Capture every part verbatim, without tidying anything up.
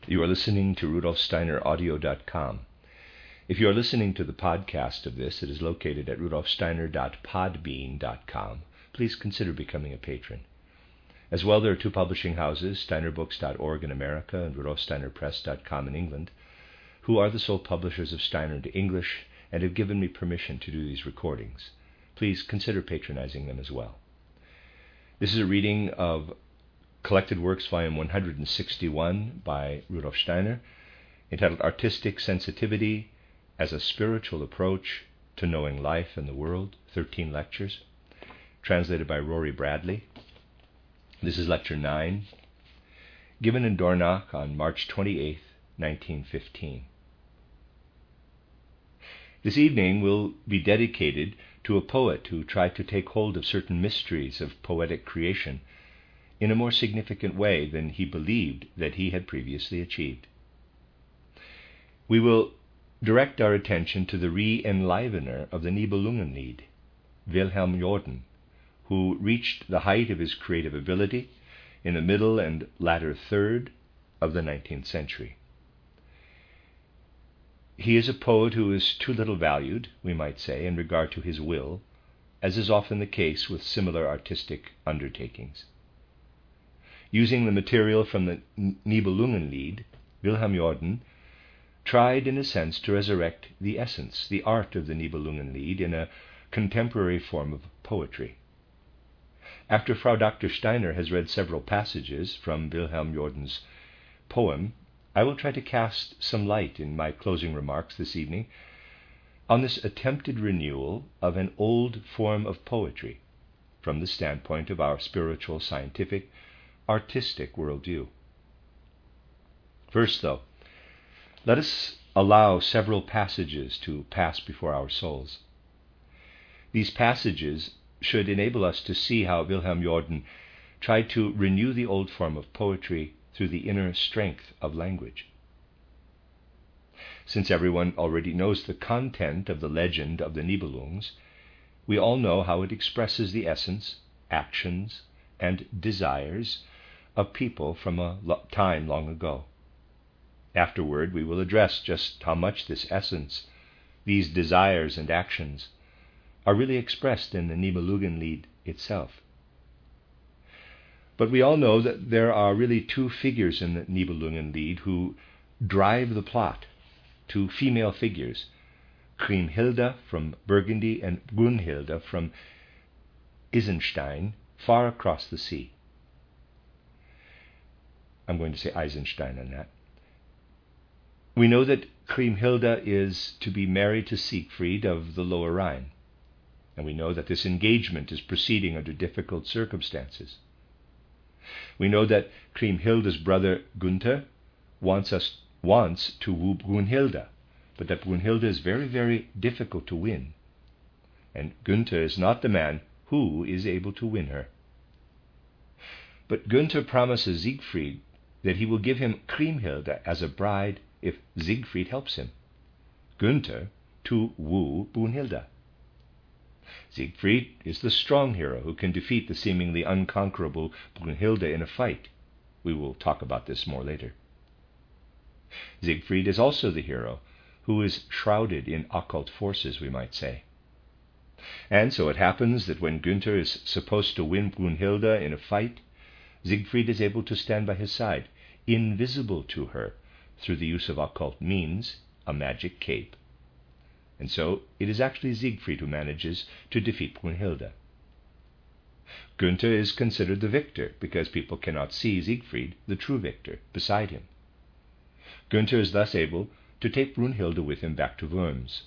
You are listening to Rudolf Steiner Audio dot com. If you are listening to the podcast of this, it is located at rudolf steiner dot podbean dot com. Please consider becoming a patron. As well, there are two publishing houses, steiner books dot org in America and rudolf steiner press dot com in England, who are the sole publishers of Steiner into English and have given me permission to do these recordings. Please consider patronizing them as well. This is a reading of Collected Works, Volume one hundred sixty-one by Rudolf Steiner, entitled Artistic Sensitivity as a Spiritual Approach to Knowing Life and the World, thirteen lectures, translated by Rory Bradley. This is Lecture nine, given in Dornach on March twenty-eighth, nineteen fifteen. This evening will be dedicated to a poet who tried to take hold of certain mysteries of poetic creation in a more significant way than he believed that he had previously achieved. We will direct our attention to the re-enlivener of the Nibelungenlied, Wilhelm Jordan, who reached the height of his creative ability in the middle and latter third of the nineteenth century. He is a poet who is too little valued, we might say, in regard to his will, as is often the case with similar artistic undertakings. Using the material from the Nibelungenlied, Wilhelm Jordan tried, in a sense, to resurrect the essence, the art of the Nibelungenlied in a contemporary form of poetry. After Frau Doctor Steiner has read several passages from Wilhelm Jordan's poem, I will try to cast some light in my closing remarks this evening on this attempted renewal of an old form of poetry from the standpoint of our spiritual, scientific, artistic worldview. First, though, let us allow several passages to pass before our souls. These passages should enable us to see how Wilhelm Jordan tried to renew the old form of poetry through the inner strength of language. Since everyone already knows the content of the legend of the Nibelungs, we all know how it expresses the essence, actions, and desires of people from a time long ago. Afterward, we will address just how much this essence, these desires and actions, are really expressed in the Nibelungenlied itself. But we all know that there are really two figures in the Nibelungenlied who drive the plot, two female figures, Kriemhilde from Burgundy and Brunhilde from Isenstein, far across the sea. I'm going to say Eisenstein on that. We know that Kriemhilde is to be married to Siegfried of the Lower Rhine, and we know that this engagement is proceeding under difficult circumstances. We know that Kriemhilde's brother Gunther wants us wants to woo Brunhilde, but that Brunhilde is very, very difficult to win, and Gunther is not the man who is able to win her. But Gunther promises Siegfried that he will give him Kriemhilde as a bride if Siegfried helps him, Gunther, to woo Brunhilde. Siegfried is the strong hero who can defeat the seemingly unconquerable Brunhilde in a fight. We will talk about this more later. Siegfried is also the hero who is shrouded in occult forces, we might say. And so it happens that when Gunther is supposed to win Brunhilde in a fight, Siegfried is able to stand by his side, invisible to her, through the use of occult means, a magic cape. And so it is actually Siegfried who manages to defeat Brunhilde. Gunther is considered the victor because people cannot see Siegfried, the true victor, beside him. Gunther is thus able to take Brunhilde with him back to Worms.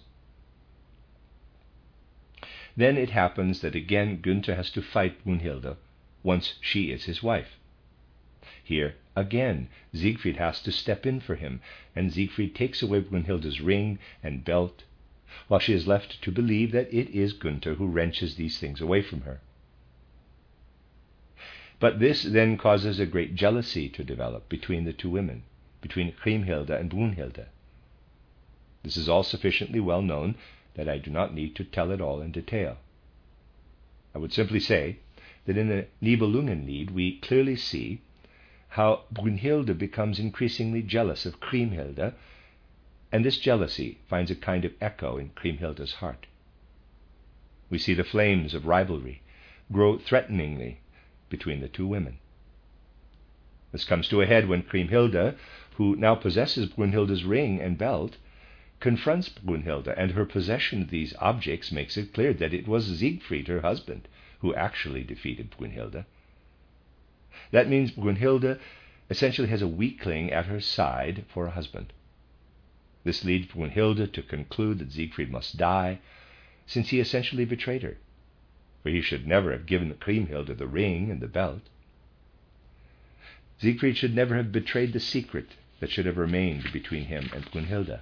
Then it happens that again Gunther has to fight Brunhilde once she is his wife. Here, again, Siegfried has to step in for him, and Siegfried takes away Brunhilde's ring and belt, while she is left to believe that it is Gunther who wrenches these things away from her. But this then causes a great jealousy to develop between the two women, between Kriemhilde and Brunhilde. This is all sufficiently well known that I do not need to tell it all in detail. I would simply say that in the Nibelungenlied we clearly see how Brunhilde becomes increasingly jealous of Kriemhilde, and this jealousy finds a kind of echo in Kriemhilde's heart. We see the flames of rivalry grow threateningly between the two women. This comes to a head when Kriemhilde, who now possesses Brunhilde's ring and belt, confronts Brunhilde, and her possession of these objects makes it clear that it was Siegfried, her husband, who actually defeated Brunhilde. That means Brunhilde essentially has a weakling at her side for a husband. This leads Brunhilde to conclude that Siegfried must die, since he essentially betrayed her, for he should never have given Kriemhilde the ring and the belt. Siegfried should never have betrayed the secret that should have remained between him and Brunhilde.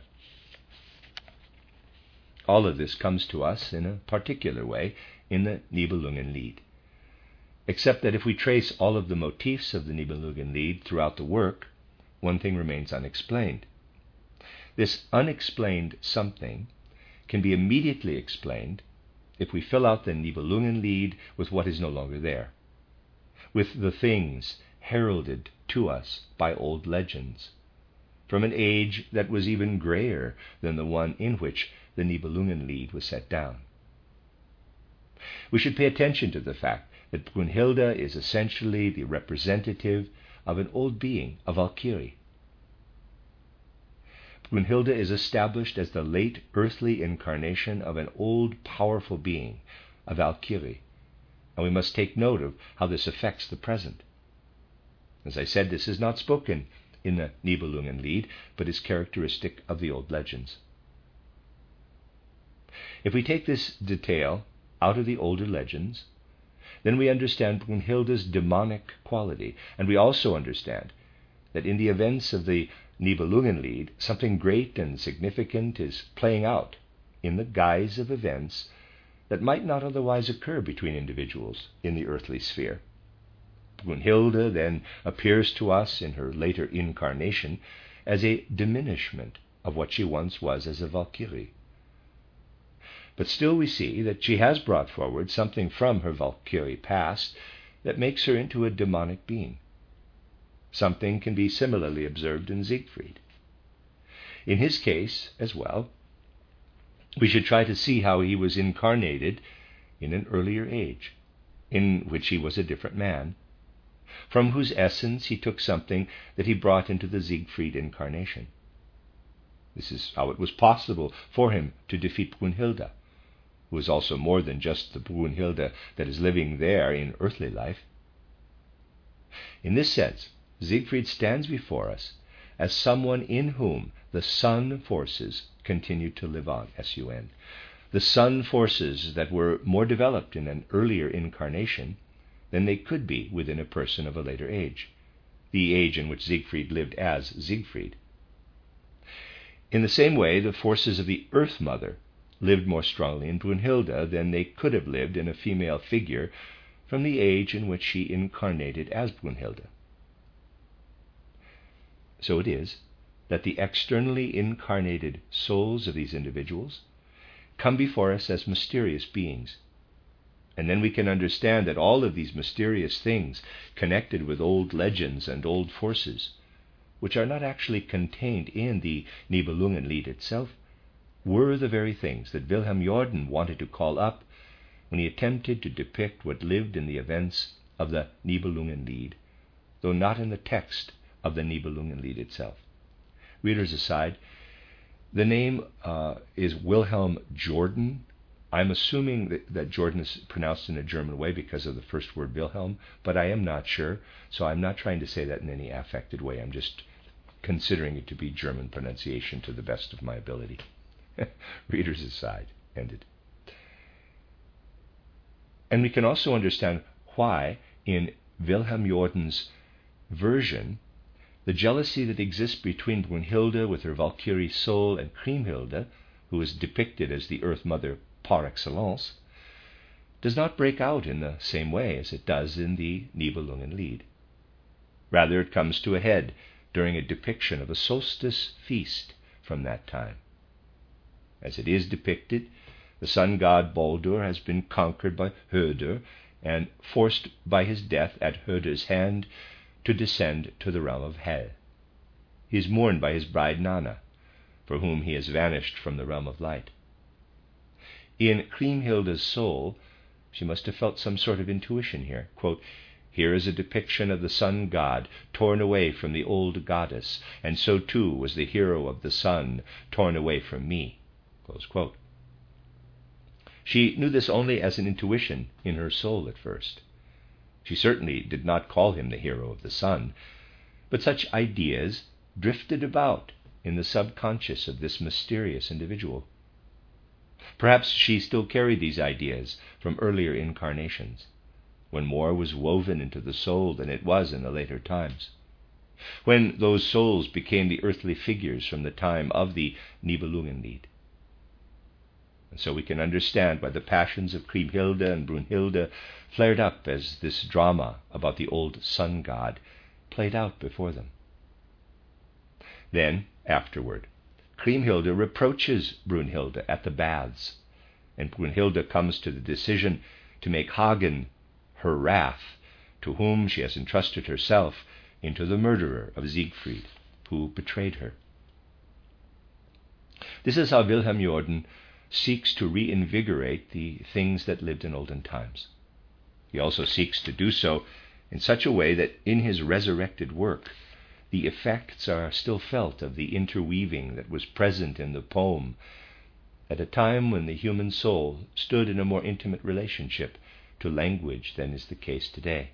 All of this comes to us in a particular way in the Nibelungenlied, except that if we trace all of the motifs of the Nibelungenlied throughout the work, one thing remains unexplained. This unexplained something can be immediately explained if we fill out the Nibelungenlied with what is no longer there, with the things heralded to us by old legends, from an age that was even grayer than the one in which the Nibelungenlied was set down. We should pay attention to the fact that Brunhilde is essentially the representative of an old being, a Valkyrie. Brunhilde is established as the late earthly incarnation of an old, powerful being, a Valkyrie, and we must take note of how this affects the present. As I said, this is not spoken in the Nibelungenlied, but is characteristic of the old legends. If we take this detail out of the older legends, then we understand Brunhilde's demonic quality, and we also understand that in the events of the Nibelungenlied, something great and significant is playing out in the guise of events that might not otherwise occur between individuals in the earthly sphere. Brunhilde then appears to us in her later incarnation as a diminishment of what she once was as a Valkyrie. But still we see that she has brought forward something from her Valkyrie past that makes her into a demonic being. Something can be similarly observed in Siegfried. In his case as well, we should try to see how he was incarnated in an earlier age, in which he was a different man, from whose essence he took something that he brought into the Siegfried incarnation. This is how it was possible for him to defeat Brunhilde, who is also more than just the Brunhilde that is living there in earthly life. In this sense, Siegfried stands before us as someone in whom the sun forces continue to live on, S U N. The sun forces that were more developed in an earlier incarnation than they could be within a person of a later age, the age in which Siegfried lived as Siegfried. In the same way, the forces of the Earth Mother lived more strongly in Brunhilde than they could have lived in a female figure from the age in which she incarnated as Brunhilde. So it is that the externally incarnated souls of these individuals come before us as mysterious beings. And then we can understand that all of these mysterious things connected with old legends and old forces, which are not actually contained in the Nibelungenlied itself, were the very things that Wilhelm Jordan wanted to call up when he attempted to depict what lived in the events of the Nibelungenlied, though not in the text of the Nibelungenlied itself. Readers aside, the name uh, is Wilhelm Jordan. I'm assuming that, that Jordan is pronounced in a German way because of the first word Wilhelm, but I am not sure, so I'm not trying to say that in any affected way. I'm just considering it to be German pronunciation to the best of my ability. Readers aside, ended. And we can also understand why in Wilhelm Jordan's version, the jealousy that exists between Brunhilde with her Valkyrie soul and Kriemhilde, who is depicted as the Earth Mother par excellence, does not break out in the same way as it does in the Nibelungenlied. Rather, it comes to a head during a depiction of a solstice feast from that time. As it is depicted, the sun god Baldur has been conquered by Höder and forced by his death at Höder's hand to descend to the realm of Hel. He is mourned by his bride Nanna, for whom he has vanished from the realm of light. In Kriemhilde's soul, she must have felt some sort of intuition here. Quote, "Here is a depiction of the sun god torn away from the old goddess, and so too was the hero of the sun torn away from me." Close quote. She knew this only as an intuition in her soul at first. She certainly did not call him the hero of the sun, but such ideas drifted about in the subconscious of this mysterious individual. Perhaps she still carried these ideas from earlier incarnations, when more was woven into the soul than it was in the later times, when those souls became the earthly figures from the time of the Nibelungenlied. And so we can understand why the passions of Kriemhilde and Brunhilde flared up as this drama about the old sun god played out before them. Then, afterward, Kriemhilde reproaches Brunhilde at the baths, and Brunhilde comes to the decision to make Hagen her wrath, to whom she has entrusted herself, into the murderer of Siegfried, who betrayed her. This is how Wilhelm Jordan seeks to reinvigorate the things that lived in olden times. He also seeks to do so in such a way that in his resurrected work, the effects are still felt of the interweaving that was present in the poem at a time when the human soul stood in a more intimate relationship to language than is the case today.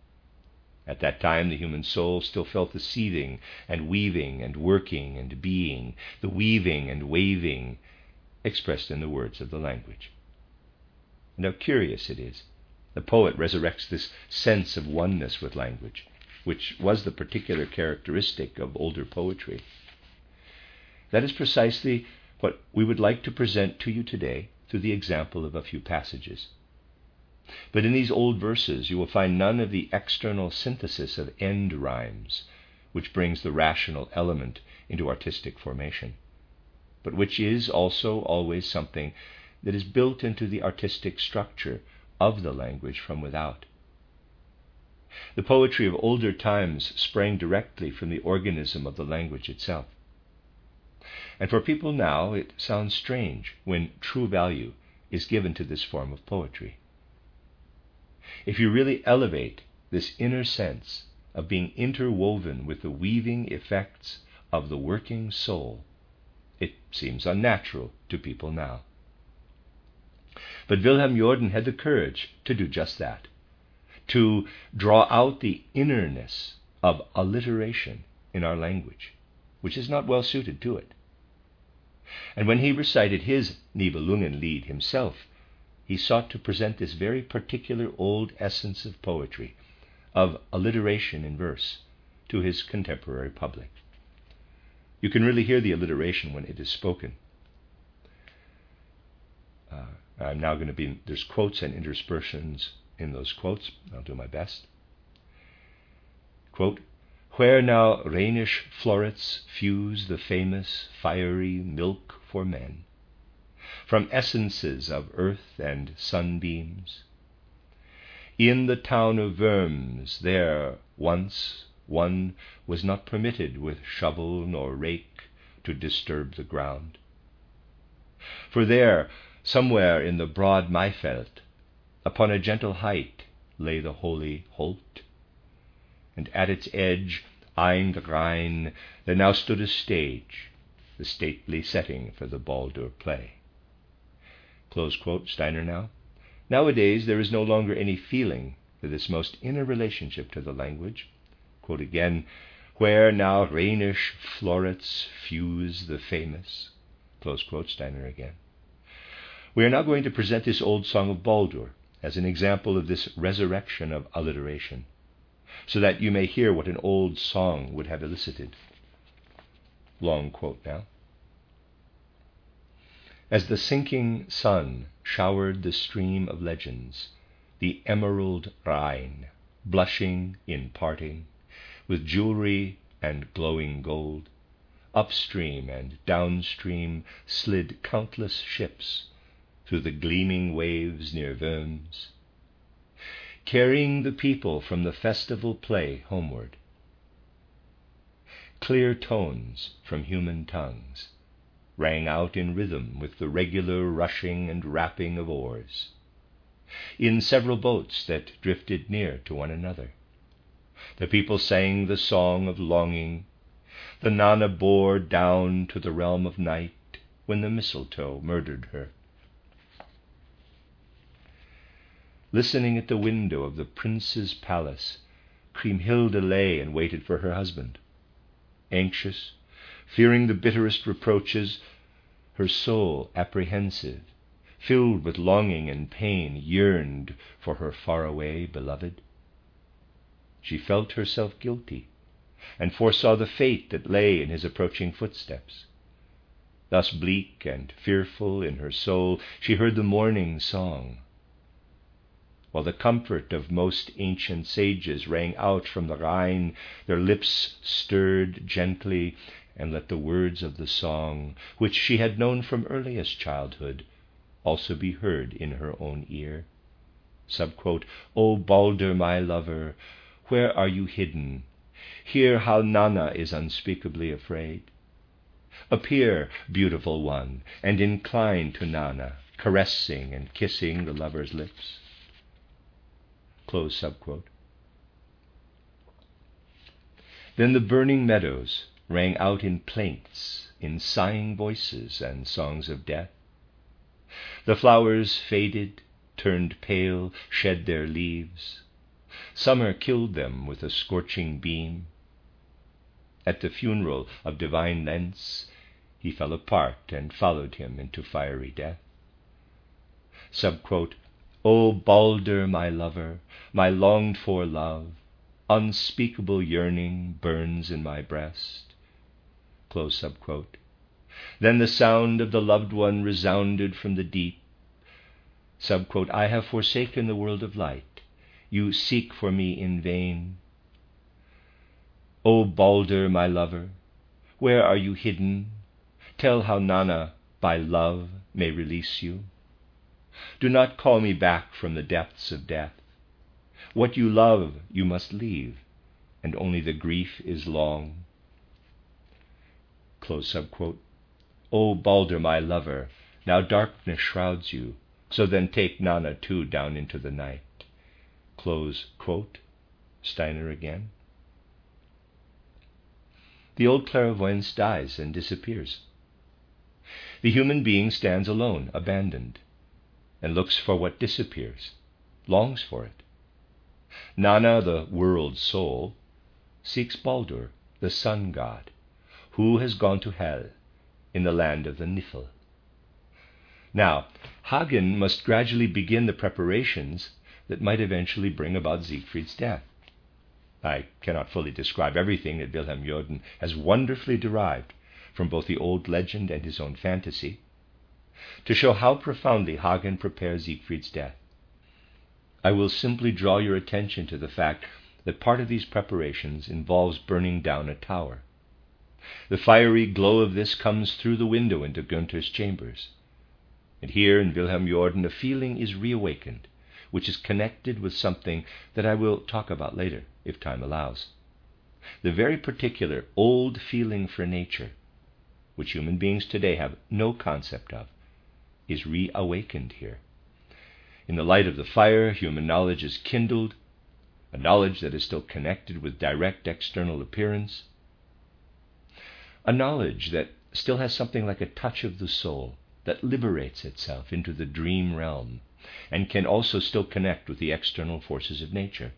At that time, the human soul still felt the seething and weaving and working and being, the weaving and waving expressed in the words of the language. And how curious it is. The poet resurrects this sense of oneness with language, which was the particular characteristic of older poetry. That is precisely what we would like to present to you today through the example of a few passages. But in these old verses you will find none of the external synthesis of end rhymes, which brings the rational element into artistic formation, but which is also always something that is built into the artistic structure of the language from without. The poetry of older times sprang directly from the organism of the language itself. And for people now, it sounds strange when true value is given to this form of poetry. If you really elevate this inner sense of being interwoven with the weaving effects of the working soul, it seems unnatural to people now. But Wilhelm Jordan had the courage to do just that, to draw out the innerness of alliteration in our language, which is not well suited to it. And when he recited his Nibelungenlied himself, he sought to present this very particular old essence of poetry, of alliteration in verse, to his contemporary public. You can really hear the alliteration when it is spoken. Uh, I'm now going to be, there's quotes and interspersions in those quotes. I'll do my best. Quote, "Where now Rhenish florets fuse the famous fiery milk for men, from essences of earth and sunbeams, in the town of Worms there once one was not permitted with shovel nor rake to disturb the ground. For there, somewhere in the broad Maifeld, upon a gentle height, lay the holy Holt, and at its edge, Ein Rhein, there now stood a stage, the stately setting for the Baldur play." Close quote, Steiner now. Nowadays there is no longer any feeling for this most inner relationship to the language. Quote again, "Where now Rhenish florets fuse the famous." Close quote, Steiner again. We are now going to present this old song of Baldur as an example of this resurrection of alliteration, so that you may hear what an old song would have elicited. Long quote now. "As the sinking sun showered the stream of legends, the emerald Rhine, blushing in parting, with jewelry and glowing gold, upstream and downstream slid countless ships through the gleaming waves near Worms. carrying the people from the festival play homeward. Clear tones from human tongues rang out in rhythm with the regular rushing and rapping of oars, in several boats that drifted near to one another. The people sang the song of longing. The Nana bore down to the realm of night when the mistletoe murdered her. Listening at the window of the prince's palace, Kriemhilde lay and waited for her husband. Anxious, fearing the bitterest reproaches, her soul apprehensive, filled with longing and pain, yearned for her faraway beloved. She felt herself guilty, and foresaw the fate that lay in his approaching footsteps. Thus bleak and fearful in her soul, she heard the morning song, while the comfort of most ancient sages rang out from the Rhine. Their lips stirred gently, and let the words of the song, which she had known from earliest childhood, also be heard in her own ear. Subquote, O Balder, my lover, where are you hidden? Hear how Nanna is unspeakably afraid. Appear, beautiful one, and incline to Nanna, caressing and kissing the lover's lips. Close subquote. Then the burning meadows rang out in plaints, in sighing voices and songs of death. The flowers faded, turned pale, shed their leaves. Summer killed them with a scorching beam. At the funeral of divine Lents, he fell apart and followed him into fiery death. Subquote, O Balder, my lover, my longed-for love, unspeakable yearning burns in my breast. Close subquote. Then the sound of the loved one resounded from the deep. Subquote, I have forsaken the world of light. You seek for me in vain. O Balder, my lover, where are you hidden? Tell how Nanna, by love, may release you. Do not call me back from the depths of death. What you love you must leave, and only the grief is long. Close subquote. O Balder, my lover, now darkness shrouds you, so then take Nanna too down into the night. Close quote. Steiner again. The old clairvoyance dies and disappears. The human being stands alone, abandoned, and looks for what disappears, longs for it. Nanna, the world soul, seeks Baldur, the sun god, who has gone to Hel, in the land of the Nifl. Now, Hagen must gradually begin the preparations that might eventually bring about Siegfried's death. I cannot fully describe everything that Wilhelm Jorden has wonderfully derived from both the old legend and his own fantasy, to show how profoundly Hagen prepares Siegfried's death. I will simply draw your attention to the fact that part of these preparations involves burning down a tower. The fiery glow of this comes through the window into Gunther's chambers. And here in Wilhelm Jorden a feeling is reawakened, which is connected with something that I will talk about later, if time allows. The very particular old feeling for nature, which human beings today have no concept of, is reawakened here. In the light of the fire, human knowledge is kindled, a knowledge that is still connected with direct external appearance, a knowledge that still has something like a touch of the soul, that liberates itself into the dream realm, and can also still connect with the external forces of nature.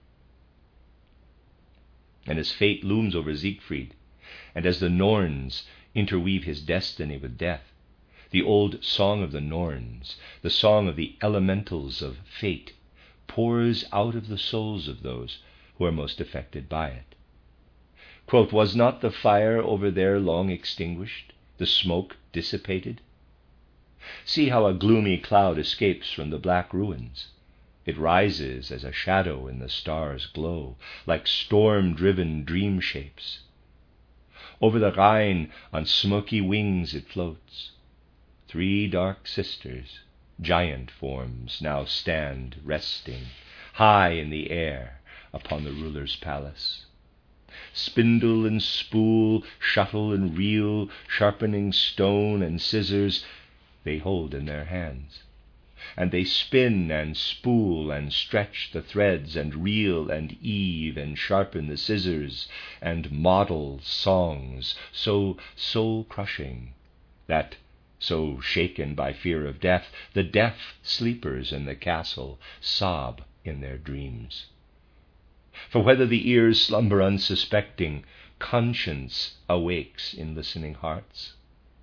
And as fate looms over Siegfried, and as the Norns interweave his destiny with death, the old song of the Norns, the song of the elementals of fate, pours out of the souls of those who are most affected by it. Quote, was not the fire over there long extinguished, the smoke dissipated? See how a gloomy cloud escapes from the black ruins. It rises as a shadow in the stars' glow, like storm-driven dream shapes. Over the Rhine on smoky wings it floats. Three dark sisters, giant forms, now stand resting, high in the air upon the ruler's palace. Spindle and spool, shuttle and reel, sharpening stone and scissors, they hold in their hands. And they spin and spool and stretch the threads and reel and eave and sharpen the scissors and model songs so soul-crushing that, so shaken by fear of death, the deaf sleepers in the castle sob in their dreams. For whether the ears slumber unsuspecting, conscience awakes in listening hearts.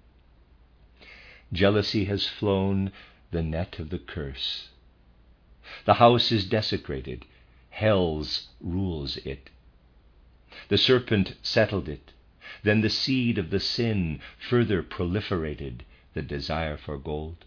Jealousy has flown the net of the curse. The house is desecrated, hell's rules it. The serpent settled it, then the seed of the sin further proliferated the desire for gold.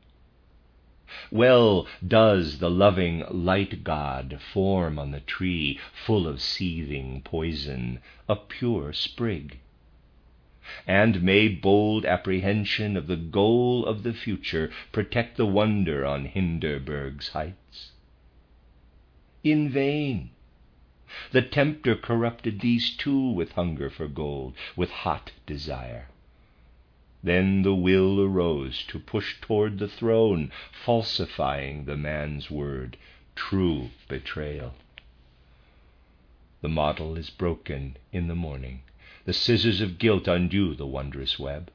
Well does the loving light god form on the tree, full of seething poison, a pure sprig. And may bold apprehension of the goal of the future protect the wonder on Hinderberg's heights. In vain. The tempter corrupted these two with hunger for gold, with hot desire. Then the will arose to push toward the throne, falsifying the man's word, true betrayal. The model is broken in the morning. The scissors of guilt undo the wondrous web.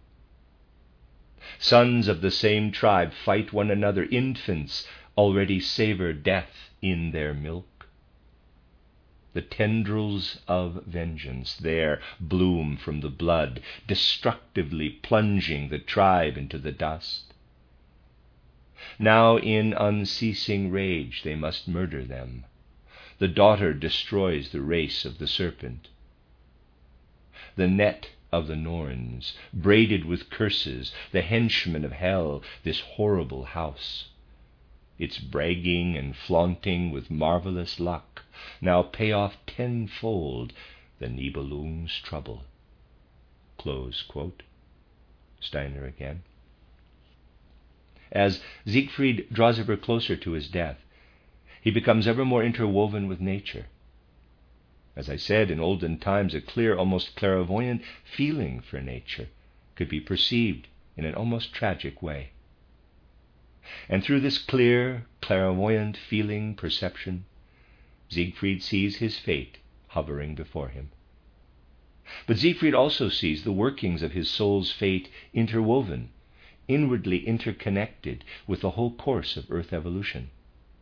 Sons of the same tribe fight one another. Infants already savor death in their milk. The tendrils of vengeance there bloom from the blood, destructively plunging the tribe into the dust. Now in unceasing rage they must murder them. The daughter destroys the race of the serpent. The net of the Norns, braided with curses, the henchmen of hell, this horrible house. Its bragging and flaunting with marvelous luck now pay off tenfold the Nibelung's trouble. Close quote. Steiner again. As Siegfried draws ever closer to his death, he becomes ever more interwoven with nature. As I said, in olden times, a clear, almost clairvoyant feeling for nature could be perceived in an almost tragic way. And through this clear, clairvoyant feeling perception, Siegfried sees his fate hovering before him. But Siegfried also sees the workings of his soul's fate interwoven, inwardly interconnected with the whole course of earth evolution.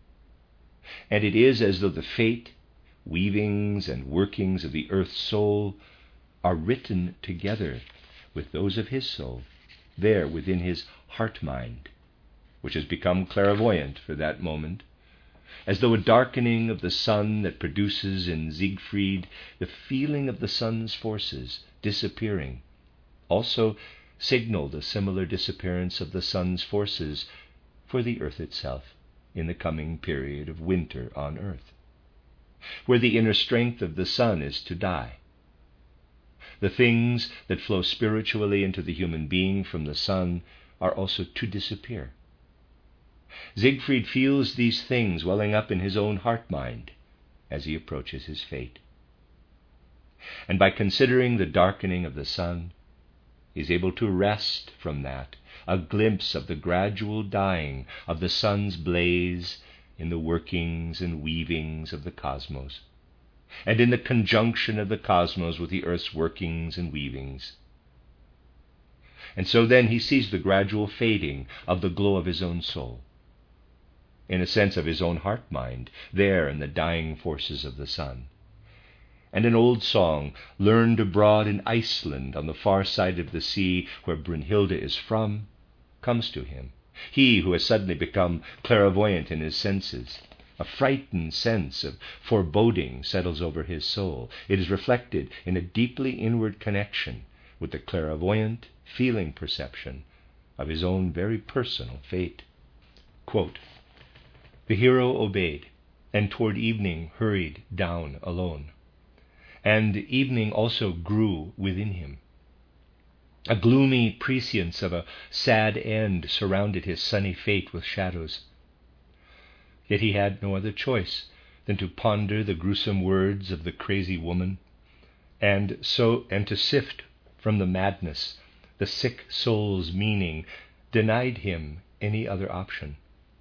And it is as though the fate, weavings and workings of the earth's soul are written together with those of his soul, there within his heart-mind, which has become clairvoyant for that moment, as though a darkening of the sun that produces in Siegfried the feeling of the sun's forces disappearing also signaled a similar disappearance of the sun's forces for the earth itself in the coming period of winter on earth, where the inner strength of the sun is to die. The things that flow spiritually into the human being from the sun are also to disappear. Siegfried feels these things welling up in his own heart-mind as he approaches his fate. And by considering the darkening of the sun, he is able to wrest from that a glimpse of the gradual dying of the sun's blaze in the workings and weavings of the cosmos, and in the conjunction of the cosmos with the earth's workings and weavings. And so then he sees the gradual fading of the glow of his own soul, in a sense of his own heart-mind, there in the dying forces of the sun. And an old song, learned abroad in Iceland on the far side of the sea where Brunhilde is from, comes to him, he who has suddenly become clairvoyant in his senses. A frightened sense of foreboding settles over his soul. It is reflected in a deeply inward connection with the clairvoyant feeling perception of his own very personal fate. Quote, "The hero obeyed, and toward evening hurried down alone. And evening also grew within him. A gloomy prescience of a sad end surrounded his sunny fate with shadows. Yet he had no other choice than to ponder the gruesome words of the crazy woman, and so and to sift from the madness the sick soul's meaning, denied him any other option.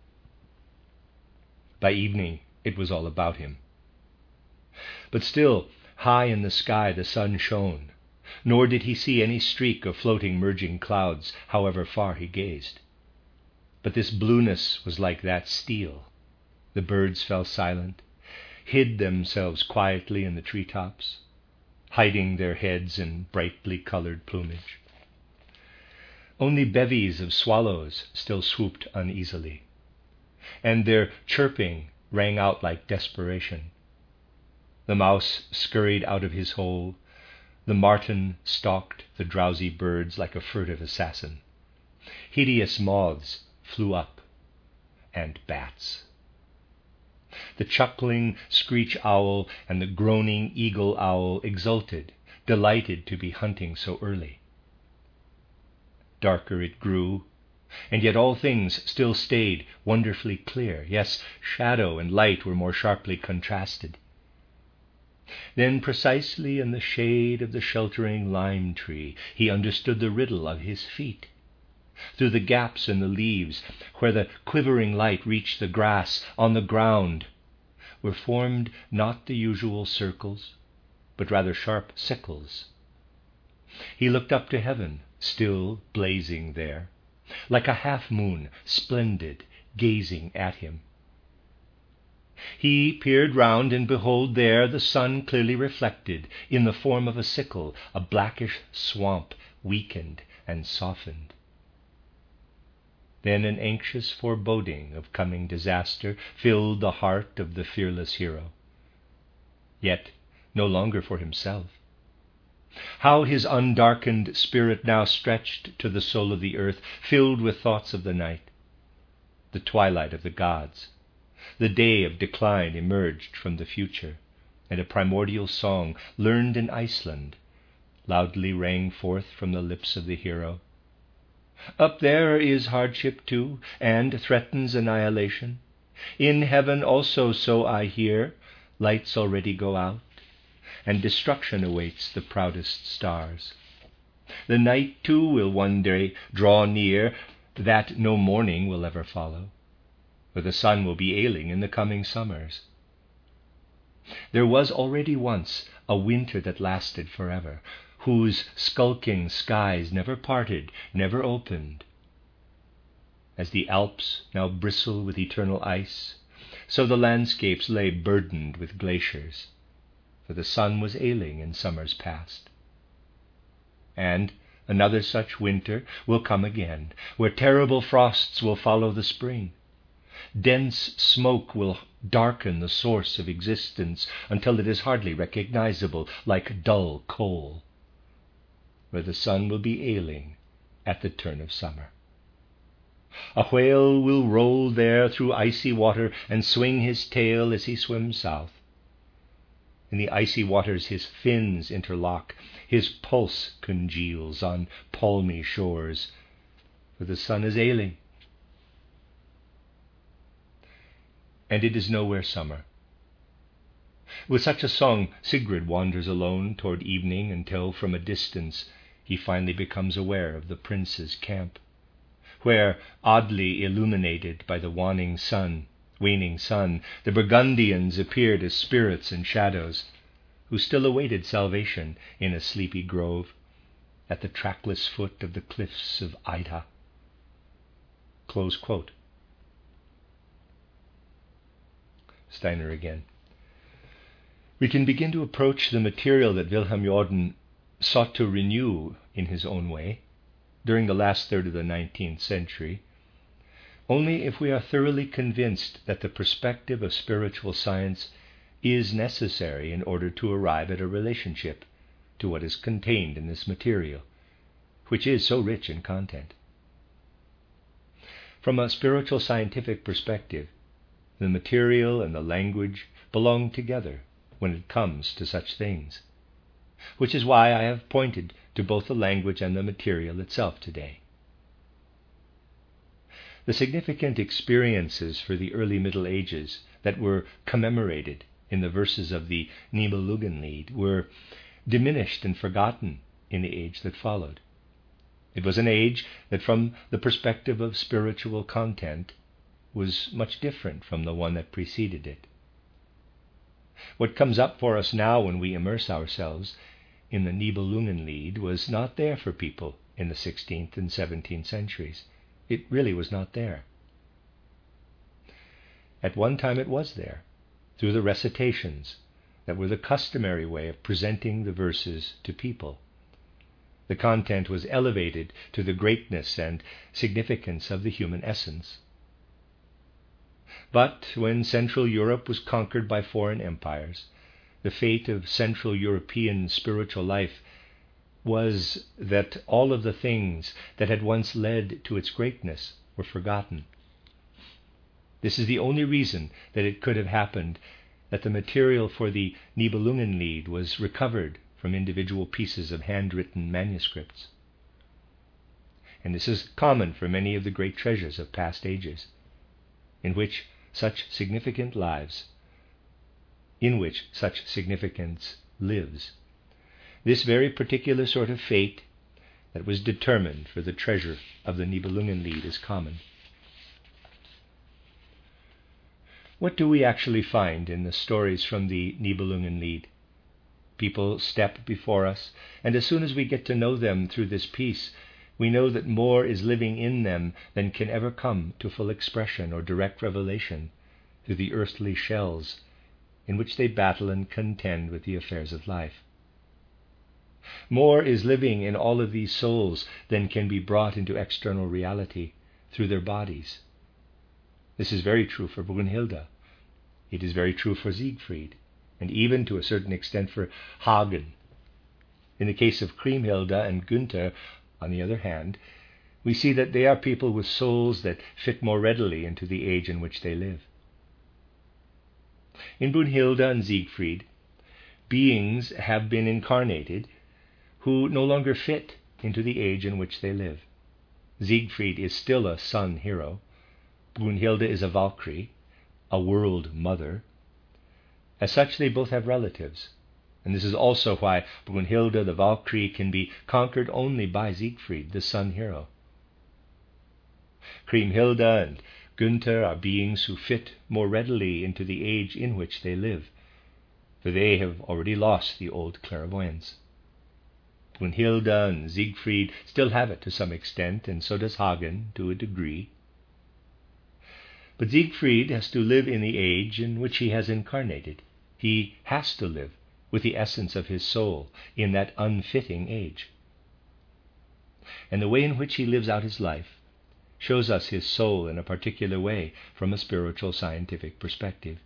By evening it was all about him. But still, high in the sky the sun shone, nor did he see any streak of floating merging clouds, however far he gazed. But this blueness was like that steel. The birds fell silent, hid themselves quietly in the treetops, hiding their heads in brightly colored plumage. Only bevies of swallows still swooped uneasily, and their chirping rang out like desperation. The mouse scurried out of his hole, the marten stalked the drowsy birds like a furtive assassin. Hideous moths flew up, and bats. The chuckling screech owl and the groaning eagle owl exulted, delighted to be hunting so early. Darker it grew, and yet all things still stayed wonderfully clear. Yes, shadow and light were more sharply contrasted. Then, precisely in the shade of the sheltering lime tree, he understood the riddle of his feet. Through the gaps in the leaves, where the quivering light reached the grass, on the ground, were formed not the usual circles, but rather sharp sickles. He looked up to heaven, still blazing there, like a half-moon, splendid, gazing at him. He peered round, and behold there the sun clearly reflected, in the form of a sickle, a blackish swamp, weakened and softened. Then an anxious foreboding of coming disaster filled the heart of the fearless hero. Yet no longer for himself. How his undarkened spirit now stretched to the soul of the earth, filled with thoughts of the night. The twilight of the gods. The day of decline emerged from the future, and a primordial song, learned in Iceland, loudly rang forth from the lips of the hero. Up there is hardship too, and threatens annihilation. In heaven also, so I hear, lights already go out, and destruction awaits the proudest stars. The night too will one day draw near, that no morning will ever follow, for the sun will be ailing in the coming summers. There was already once a winter that lasted forever, whose skulking skies never parted, never opened. As the Alps now bristle with eternal ice, so the landscapes lay burdened with glaciers, for the sun was ailing in summers past. And another such winter will come again, where terrible frosts will follow the spring. Dense smoke will darken the source of existence until it is hardly recognizable, like dull coal, where the sun will be ailing at the turn of summer. A whale will roll there through icy water and swing his tail as he swims south. In the icy waters his fins interlock, his pulse congeals on palmy shores, for the sun is ailing. And it is nowhere summer. With such a song, Sigrid wanders alone toward evening until from a distance he finally becomes aware of the prince's camp, where, oddly illuminated by the waning sun, waning sun, the Burgundians appeared as spirits and shadows, who still awaited salvation in a sleepy grove at the trackless foot of the cliffs of Ida. Close quote. Steiner again. We can begin to approach the material that Wilhelm Jordan sought to renew in his own way during the last third of the nineteenth century only if we are thoroughly convinced that the perspective of spiritual science is necessary in order to arrive at a relationship to what is contained in this material, which is so rich in content. From a spiritual scientific perspective, the material and the language belong together when it comes to such things, which is why I have pointed to both the language and the material itself today. the significant experiences for the early Middle Ages that were commemorated in the verses of the Nibelungenlied were diminished and forgotten in the age that followed. It was an age that, from the perspective of spiritual content, was much different from the one that preceded it. What comes up for us now when we immerse ourselves in the Nibelungenlied was not there for people in the sixteenth and seventeenth centuries. It really was not there. At one time it was there, through the recitations that were the customary way of presenting the verses to people. The content was elevated to the greatness and significance of the human essence. But when Central Europe was conquered by foreign empires, the fate of Central European spiritual life was that all of the things that had once led to its greatness were forgotten. This is the only reason that it could have happened that the material for the Nibelungenlied was recovered from individual pieces of handwritten manuscripts. And this is common for many of the great treasures of past ages, in which such significant lives, in which such significance lives. This very particular sort of fate that was determined for the treasure of the Nibelungenlied is common. What do we actually find in the stories from the Nibelungenlied? People step before us, and as soon as we get to know them through this piece, we know that more is living in them than can ever come to full expression or direct revelation through the earthly shells in which they battle and contend with the affairs of life. More is living in all of these souls than can be brought into external reality through their bodies. This is very true for Brunhilde. It is very true for Siegfried, and even to a certain extent for Hagen. In the case of Kriemhilde and Günther, on the other hand, we see that they are people with souls that fit more readily into the age in which they live. In Brunhilde and Siegfried, beings have been incarnated who no longer fit into the age in which they live. Siegfried is still a sun hero. Brunhilde is a Valkyrie, a world mother. As such, they both have relatives, and this is also why Brunhilde the Valkyrie can be conquered only by Siegfried, the sun hero. Kriemhilde and Günther are beings who fit more readily into the age in which they live, for they have already lost the old clairvoyance. Brunhilde and Siegfried still have it to some extent, and so does Hagen to a degree. But Siegfried has to live in the age in which he has incarnated. He has to live with the essence of his soul in that unfitting age. And the way in which he lives out his life shows us his soul in a particular way from a spiritual scientific perspective.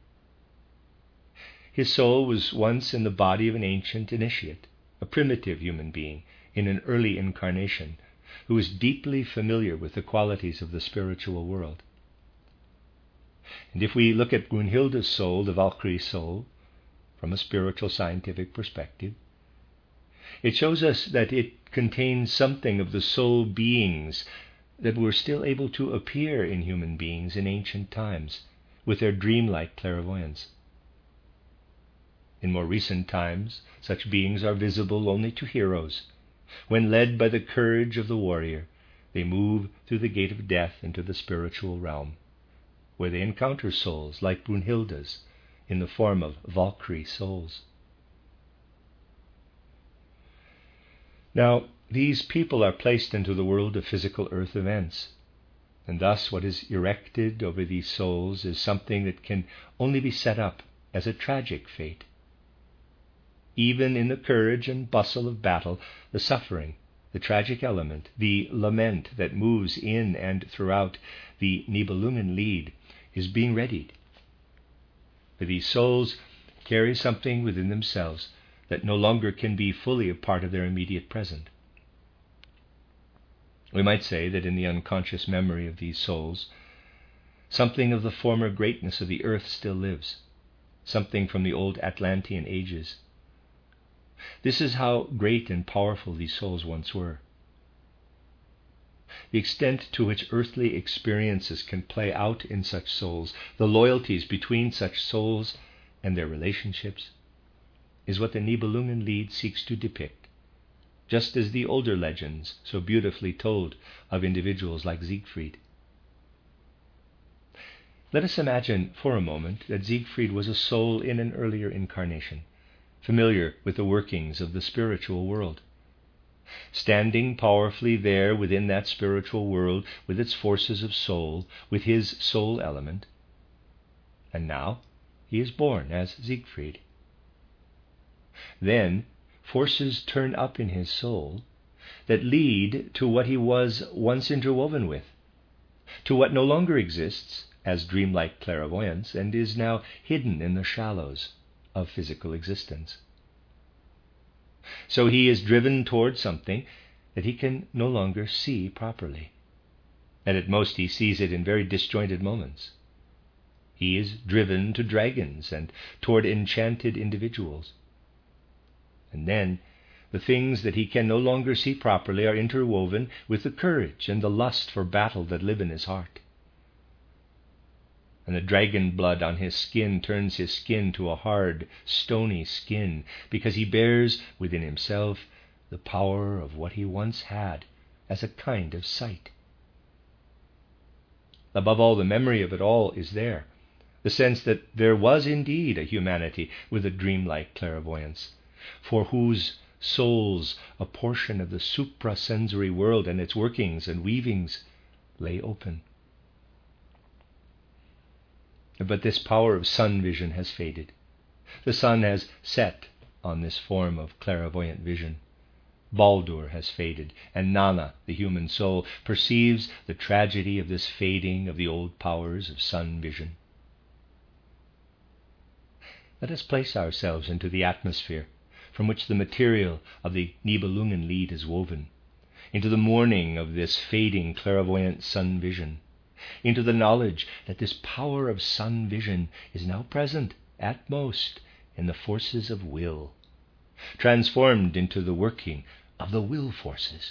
His soul was once in the body of an ancient initiate, a primitive human being in an early incarnation, who was deeply familiar with the qualities of the spiritual world. And if we look at Brunhilde's soul, the Valkyrie soul, from a spiritual scientific perspective, it shows us that it contains something of the soul beings that were still able to appear in human beings in ancient times with their dreamlike clairvoyance. In more recent times, such beings are visible only to heroes. When led by the courage of the warrior, they move through the gate of death into the spiritual realm, where they encounter souls like Brunhilde's in the form of Valkyrie souls. Now, these people are placed into the world of physical earth events, and thus what is erected over these souls is something that can only be set up as a tragic fate. Even in the courage and bustle of battle, the suffering, the tragic element, the lament that moves in and throughout the Nibelungenlied is being readied. For these souls carry something within themselves that no longer can be fully a part of their immediate present. We might say that in the unconscious memory of these souls, something of the former greatness of the earth still lives, something from the old Atlantean ages. This is how great and powerful these souls once were. the extent to which earthly experiences can play out in such souls, the loyalties between such souls and their relationships, is what the Nibelungen Lied seeks to depict, just as the older legends so beautifully told of individuals like Siegfried. Let us imagine for a moment that Siegfried was a soul in an earlier incarnation, familiar with the workings of the spiritual world. Standing powerfully there within that spiritual world, with its forces of soul, with his soul element. And now he is born as Siegfried. Then forces turn up in his soul that lead to what he was once interwoven with, to what no longer exists as dreamlike clairvoyance and is now hidden in the shallows of physical existence. So he is driven toward something that he can no longer see properly, and at most he sees it in very disjointed moments. He is driven to dragons and toward enchanted individuals. And then the things that he can no longer see properly are interwoven with the courage and the lust for battle that live in his heart. And the dragon blood on his skin turns his skin to a hard, stony skin, because he bears within himself the power of what he once had as a kind of sight. Above all, the memory of it all is there, the sense that there was indeed a humanity with a dreamlike clairvoyance, for whose souls a portion of the suprasensory world and its workings and weavings lay open. But this power of sun vision has faded. The sun has set on this form of clairvoyant vision. Baldur has faded, and Nanna, the human soul, perceives the tragedy of this fading of the old powers of sun vision. Let us place ourselves into the atmosphere from which the material of the Nibelungen Lied is woven, into the mourning of this fading clairvoyant sun vision, into the knowledge that this power of sun vision is now present, at most, in the forces of will, transformed into the working of the will forces.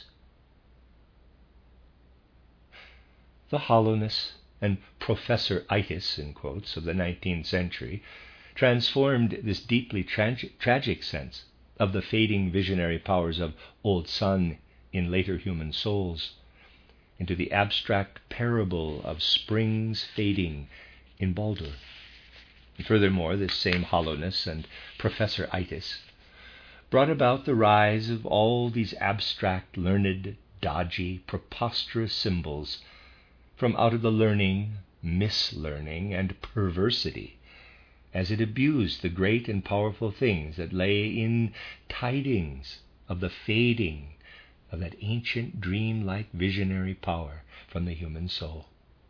The hollowness and Professor-itis, in quotes, of the nineteenth century transformed this deeply tra- tragic sense of the fading visionary powers of old sun in later human souls into the abstract parable of springs fading in Baldur. And furthermore, this same hollowness and Professor-itis brought about the rise of all these abstract, learned, dodgy, preposterous symbols from out of the learning, mislearning, and perversity, as it abused the great and powerful things that lay in tidings of the fading of that ancient dream-like visionary power from the human soul.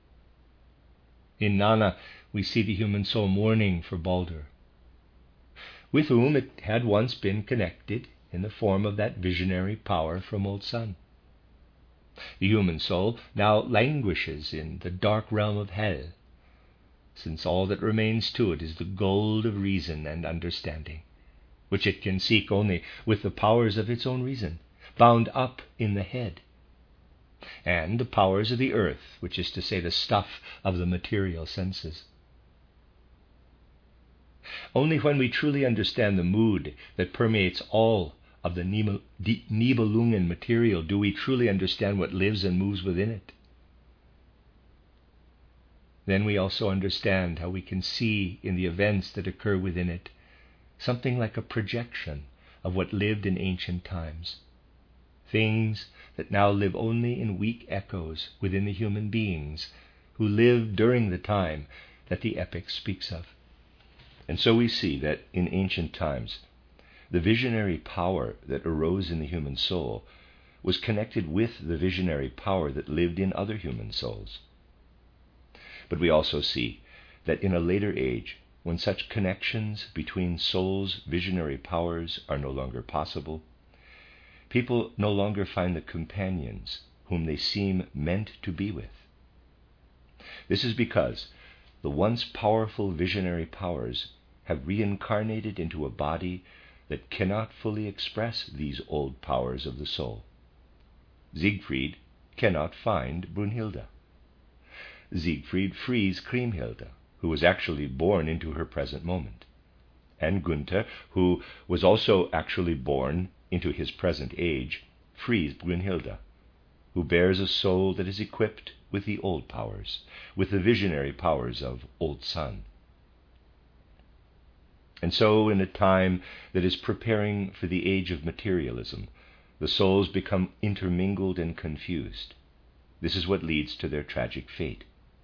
In Nanna, we see the human soul mourning for Baldur, with whom it had once been connected in the form of that visionary power from old sun. The human soul now languishes in the dark realm of hell, since all that remains to it is the gold of reason and understanding, which it can seek only with the powers of its own reason, bound up in the head, and the powers of the earth, which is to say the stuff of the material senses. Only when we truly understand the mood that permeates all of the Nibelungen material do we truly understand what lives and moves within it. Then we also understand how we can see in the events that occur within it something like a projection of what lived in ancient times, things that now live only in weak echoes within the human beings who lived during the time that the epic speaks of. And so we see that in ancient times, the visionary power that arose in the human soul was connected with the visionary power that lived in other human souls. But we also see that in a later age, when such connections between souls' visionary powers are no longer possible, people no longer find the companions whom they seem meant to be with. This is because the once powerful visionary powers have reincarnated into a body that cannot fully express these old powers of the soul. Siegfried, cannot find Brunhilde. Siegfried frees Kriemhilde, who was actually born into her present moment. And Gunther, who was also actually born into his present age, frees Brunhilde, who bears a soul that is equipped with the old powers, with the visionary powers of Old Sun. And so, in a time that is preparing for the age of materialism, the souls become intermingled and confused. This is what leads to their tragic fate.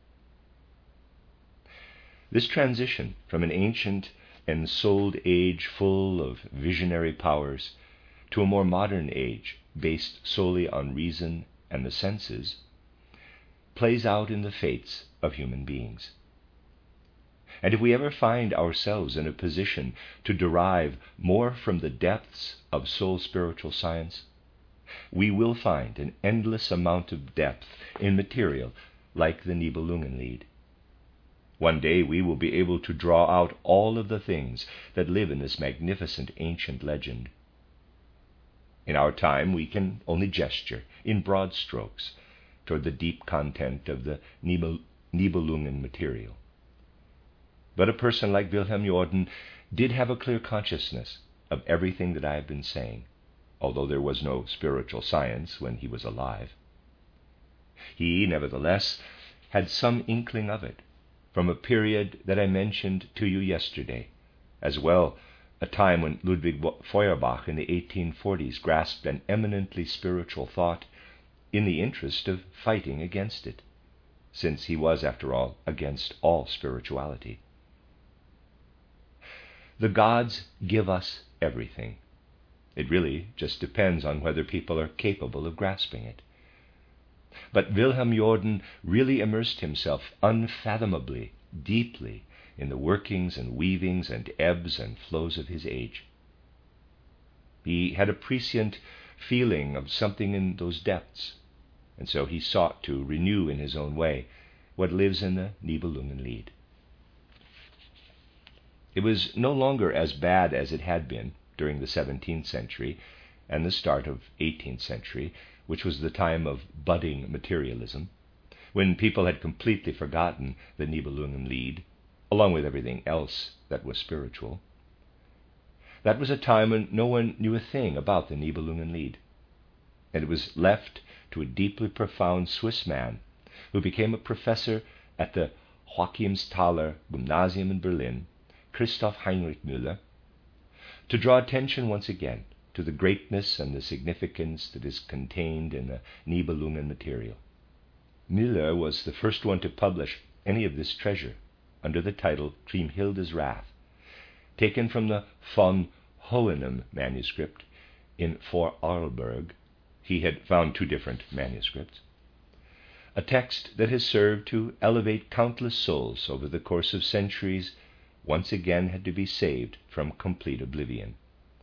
This transition from an ancient ensouled age full of visionary powers to a more modern age based solely on reason and the senses plays out in the fates of human beings. And if we ever find ourselves in a position to derive more from the depths of soul spiritual science, we will find an endless amount of depth in material like the Nibelungenlied. One day we will be able to draw out all of the things that live in this magnificent ancient legend. In our time we can only gesture in broad strokes toward the deep content of the Nibel- Nibelungen material. But a person like Wilhelm Jordan did have a clear consciousness of everything that I have been saying, although there was no spiritual science when he was alive. He, nevertheless, had some inkling of it from a period that I mentioned to you yesterday, as well a time when Ludwig Feuerbach in the eighteen forties grasped an eminently spiritual thought in the interest of fighting against it, since he was, after all, against all spirituality. The gods give us everything. It really just depends on whether people are capable of grasping it. But Wilhelm Jordan really immersed himself unfathomably, deeply, in the workings and weavings and ebbs and flows of his age. He had a prescient feeling of something in those depths, and so he sought to renew in his own way what lives in the Nibelungenlied. It was no longer as bad as it had been during the seventeenth century and the start of eighteenth century, which was the time of budding materialism, when people had completely forgotten the Nibelungenlied, along with everything else that was spiritual. That was a time when no one knew a thing about the Nibelungenlied, and it was left to a deeply profound Swiss man who became a professor at the Joachimsthaler Gymnasium in Berlin, Christoph Heinrich Müller, to draw attention once again to the greatness and the significance that is contained in the Nibelungen material. Müller was the first one to publish any of this treasure under the title Kriemhilde's Wrath, taken from the von Hohenheim manuscript in Vorarlberg. He had found two different manuscripts. A text that has served to elevate countless souls over the course of centuries once again had to be saved from complete oblivion.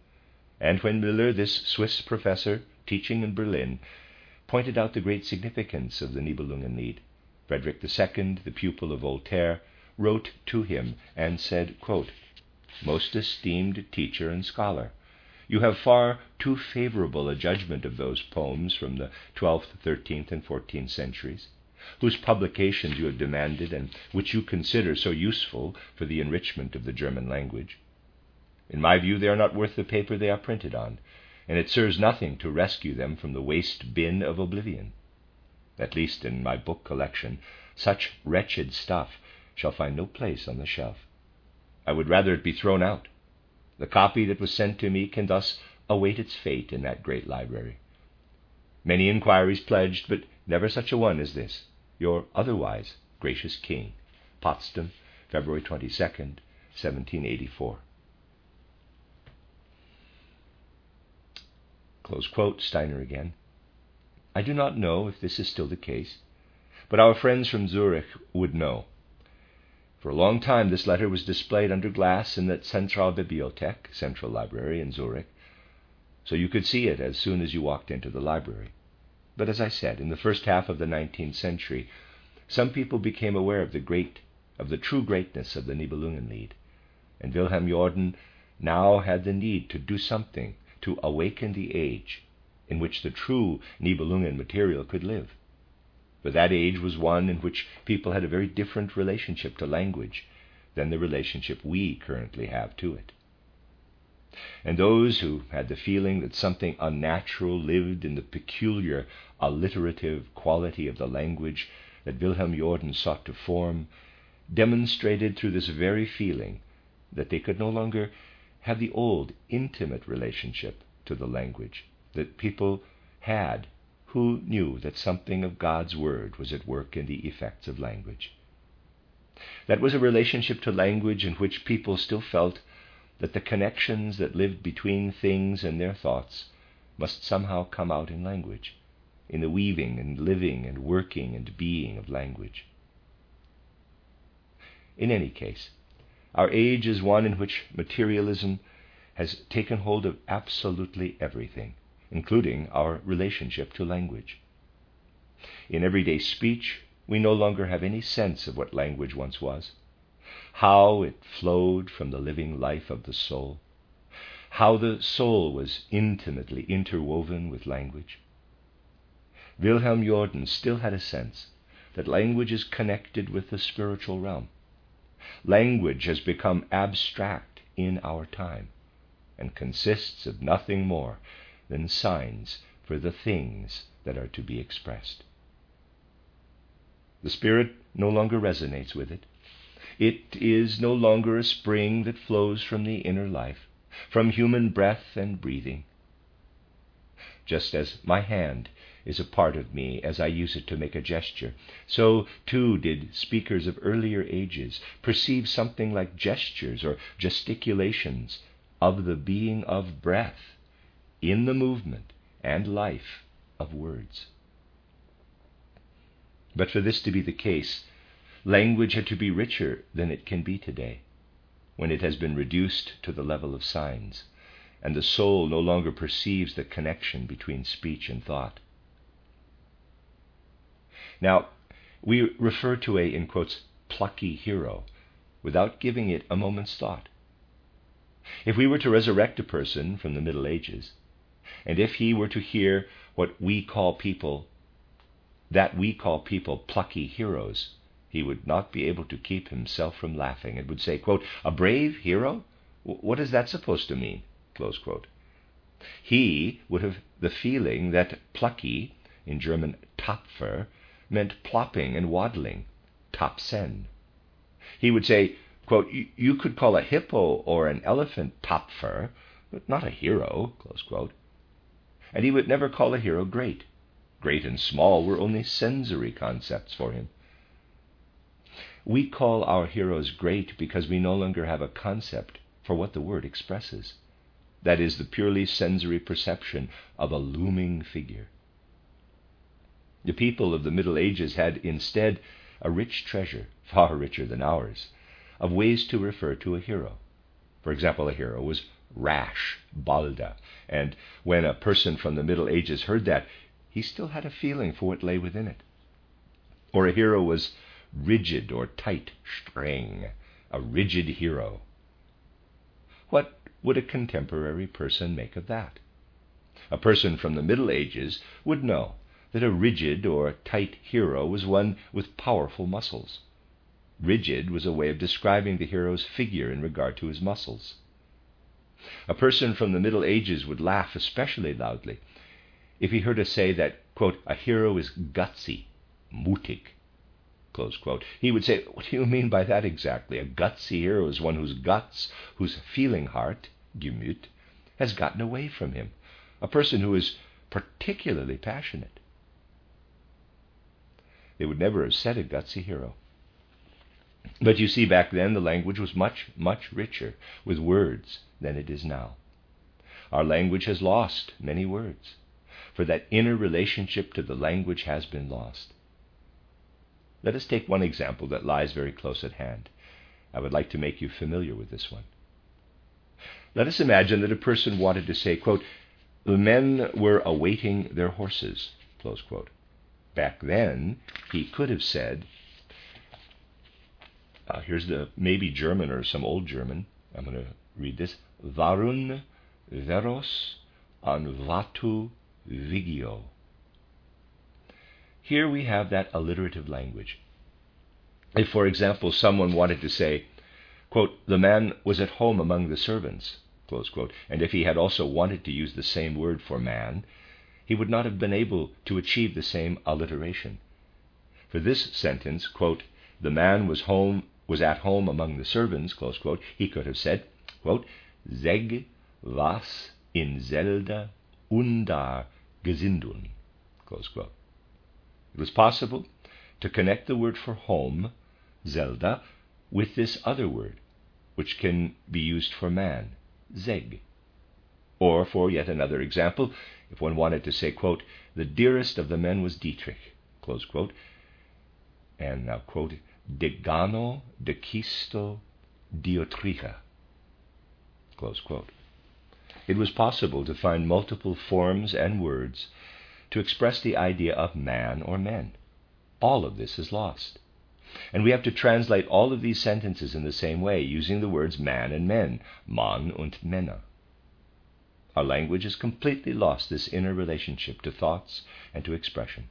And when Müller, this Swiss professor teaching in Berlin, pointed out the great significance of the Nibelungenlied, Frederick the Second, the pupil of Voltaire, wrote to him and said, quote, "Most esteemed teacher and scholar, you have far too favorable a judgment of those poems from the twelfth, thirteenth, and fourteenth centuries, whose publications you have demanded and which you consider so useful for the enrichment of the German language. In my view, they are not worth the paper they are printed on, and it serves nothing to rescue them from the waste bin of oblivion. At least in my book collection, such wretched stuff shall find no place on the shelf. I would rather it be thrown out. The copy that was sent to me can thus await its fate in that great library. Many inquiries pledged, but never such a one as this. Your otherwise gracious King, Potsdam, February twenty-second, seventeen eighty-four. Close quote, Steiner again. I do not know if this is still the case, but our friends from Zurich would know. For a long time this letter was displayed under glass in the Zentralbibliothek, Central Library in Zurich, so you could see it as soon as you walked into the library. But as I said, in the first half of the nineteenth century, some people became aware of the great, of the true greatness of the Nibelungenlied, and Wilhelm Jordan now had the need to do something to awaken the age in which the true Nibelungen material could live. For that age was one in which people had a very different relationship to language than the relationship we currently have to it. And those who had the feeling that something unnatural lived in the peculiar alliterative quality of the language that Wilhelm Jordan sought to form demonstrated through this very feeling that they could no longer have the old intimate relationship to the language that people had who knew that something of God's Word was at work in the effects of language. That was a relationship to language in which people still felt that the connections that lived between things and their thoughts must somehow come out in language, in the weaving and living and working and being of language. In any case, our age is one in which materialism has taken hold of absolutely everything, including our relationship to language. In everyday speech, we no longer have any sense of what language once was, how it flowed from the living life of the soul, how the soul was intimately interwoven with language. Wilhelm Jordan still had a sense that language is connected with the spiritual realm. Language has become abstract in our time and consists of nothing more than signs for the things that are to be expressed. The Spirit no longer resonates with it. It is no longer a spring that flows from the inner life, from human breath and breathing. Just as my hand is a part of me as I use it to make a gesture, so too did speakers of earlier ages perceive something like gestures or gesticulations of the being of breath in the movement and life of words. But for this to be the case, language had to be richer than it can be today, when it has been reduced to the level of signs, and the soul no longer perceives the connection between speech and thought. Now, we refer to a, in quotes, plucky hero without giving it a moment's thought. If we were to resurrect a person from the Middle Ages, and if he were to hear what we call people, that we call people plucky heroes, he would not be able to keep himself from laughing and would say, quote, "A brave hero? What is that supposed to mean?" Close quote. He would have the feeling that plucky, in German tapfer, meant plopping and waddling, tapsen. He would say, quote, "You could call a hippo or an elephant tapfer, but not a hero," close quote. And he would never call a hero great. Great and small were only sensory concepts for him. We call our heroes great because we no longer have a concept for what the word expresses. That is, the purely sensory perception of a looming figure. The people of the Middle Ages had instead a rich treasure, far richer than ours, of ways to refer to a hero. For example, a hero was rash, balda, and when a person from the Middle Ages heard that, he still had a feeling for what lay within it. Or a hero was rigid or tight, streng, a rigid hero. What would a contemporary person make of that? A person from the Middle Ages would know that a rigid or tight hero was one with powerful muscles. Rigid was a way of describing the hero's figure in regard to his muscles. A person from the Middle Ages would laugh especially loudly if he heard us say that, quote, "a hero is gutsy, mutig," close quote. He would say, "What do you mean by that exactly? A gutsy hero is one whose guts, whose feeling heart, Gemüt, has gotten away from him, a person who is particularly passionate." They would never have said a gutsy hero. But you see, back then the language was much, much richer with words than it is now. Our language has lost many words, for that inner relationship to the language has been lost. Let us take one example that lies very close at hand. I would like to make you familiar with this one. Let us imagine that a person wanted to say, quote, "The men were awaiting their horses," close quote. Back then, he could have said, uh, here's the maybe German or some old German. I'm going to read this. "Varun veros an vatu vigio." here we have that alliterative language. If, for example, someone wanted to say, quote, the man was at home among the servants, close quote, and if he had also wanted to use the same word for man, he would not have been able to achieve the same alliteration. For this sentence, quote, the man was home was at home among the servants, close quote, he could have said, quote, zeg was in zelda undar gesindun, close quote. It was possible to connect the word for home, zelda, with this other word, which can be used for man, zeg. Or, for yet another example, if one wanted to say, quote, the dearest of the men was Dietrich, close quote, and now, quote, degano decisto Diotricha, close quote. It was possible to find multiple forms and words to express the idea of man or men. All of this is lost. And we have to translate all of these sentences in the same way, using the words man and men, man und Männer. Our language has completely lost this inner relationship to thoughts and to expression.